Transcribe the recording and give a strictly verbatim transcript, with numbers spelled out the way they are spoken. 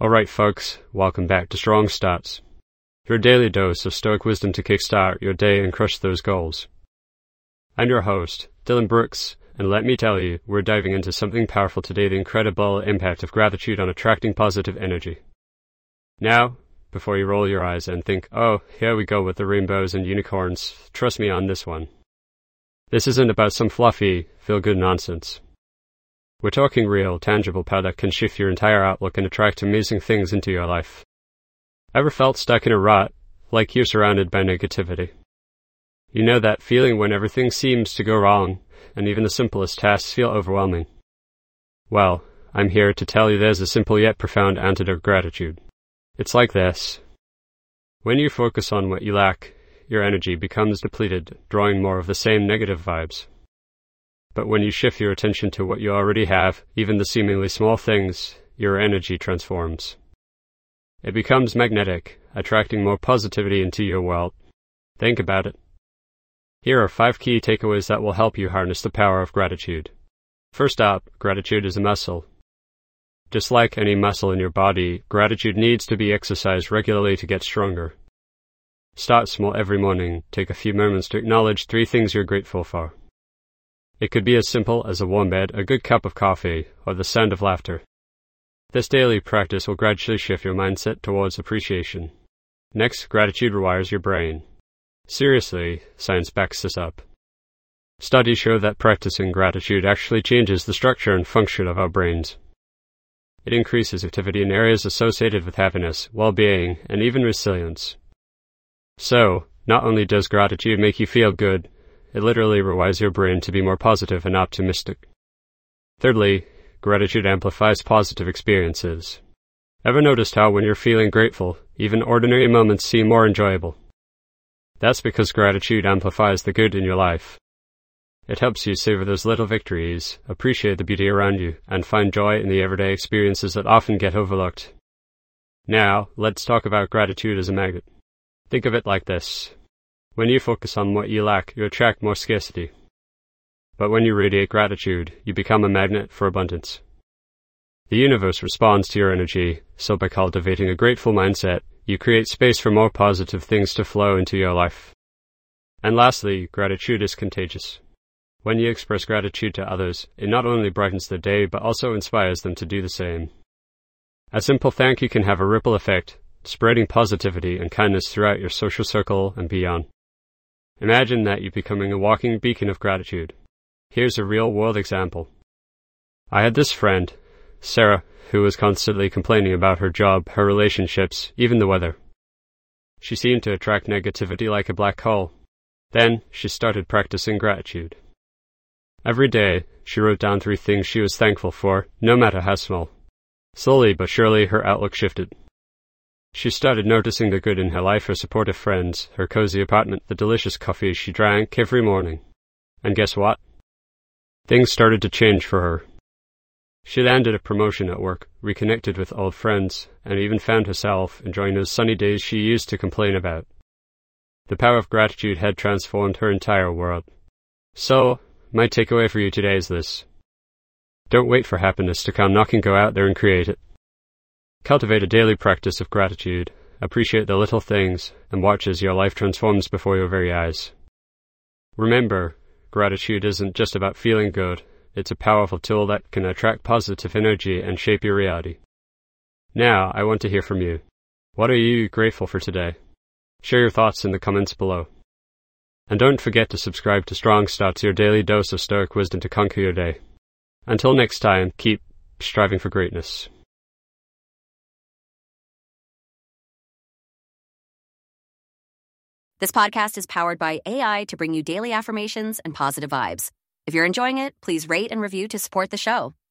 Alright folks, welcome back to Strong Starts, your daily dose of Stoic wisdom to kickstart your day and crush those goals. I'm your host, Dylan Brooks, and let me tell you, we're diving into something powerful today, the incredible impact of gratitude on attracting positive energy. Now, before you roll your eyes and think, oh, here we go with the rainbows and unicorns, trust me on this one. This isn't about some fluffy, feel-good nonsense. We're talking real, tangible power that can shift your entire outlook and attract amazing things into your life. Ever felt stuck in a rut, like you're surrounded by negativity? You know that feeling when everything seems to go wrong, and even the simplest tasks feel overwhelming? Well, I'm here to tell you there's a simple yet profound antidote: gratitude. It's like this. When you focus on what you lack, your energy becomes depleted, drawing more of the same negative vibes. But when you shift your attention to what you already have, even the seemingly small things, your energy transforms. It becomes magnetic, attracting more positivity into your world. Think about it. Here are five key takeaways that will help you harness the power of gratitude. First up, gratitude is a muscle. Just like any muscle in your body, gratitude needs to be exercised regularly to get stronger. Start small every morning. Take a few moments to acknowledge three things you're grateful for. It could be as simple as a warm bed, a good cup of coffee, or the sound of laughter. This daily practice will gradually shift your mindset towards appreciation. Next, gratitude rewires your brain. Seriously, science backs this up. Studies show that practicing gratitude actually changes the structure and function of our brains. It increases activity in areas associated with happiness, well-being, and even resilience. So, not only does gratitude make you feel good, it literally rewires your brain to be more positive and optimistic. Thirdly, gratitude amplifies positive experiences. Ever noticed how when you're feeling grateful, even ordinary moments seem more enjoyable? That's because gratitude amplifies the good in your life. It helps you savor those little victories, appreciate the beauty around you, and find joy in the everyday experiences that often get overlooked. Now, let's talk about gratitude as a magnet. Think of it like this. When you focus on what you lack, you attract more scarcity. But when you radiate gratitude, you become a magnet for abundance. The universe responds to your energy, so by cultivating a grateful mindset, you create space for more positive things to flow into your life. And lastly, gratitude is contagious. When you express gratitude to others, it not only brightens their day, but also inspires them to do the same. A simple thank you can have a ripple effect, spreading positivity and kindness throughout your social circle and beyond. Imagine that you're becoming a walking beacon of gratitude. Here's a real-world example. I had this friend, Sarah, who was constantly complaining about her job, her relationships, even the weather. She seemed to attract negativity like a black hole. Then, she started practicing gratitude. Every day, she wrote down three things she was thankful for, no matter how small. Slowly but surely, her outlook shifted. She started noticing the good in her life, her supportive friends, her cozy apartment, the delicious coffee she drank every morning. And guess what? Things started to change for her. She landed a promotion at work, reconnected with old friends, and even found herself enjoying those sunny days she used to complain about. The power of gratitude had transformed her entire world. So, my takeaway for you today is this. Don't wait for happiness to come knocking, go out there and create it. Cultivate a daily practice of gratitude, appreciate the little things, and watch as your life transforms before your very eyes. Remember, gratitude isn't just about feeling good, it's a powerful tool that can attract positive energy and shape your reality. Now, I want to hear from you. What are you grateful for today? Share your thoughts in the comments below. And don't forget to subscribe to Strong Starts, your daily dose of Stoic wisdom to conquer your day. Until next time, keep striving for greatness. This podcast is powered by A I to bring you daily affirmations and positive vibes. If you're enjoying it, please rate and review to support the show.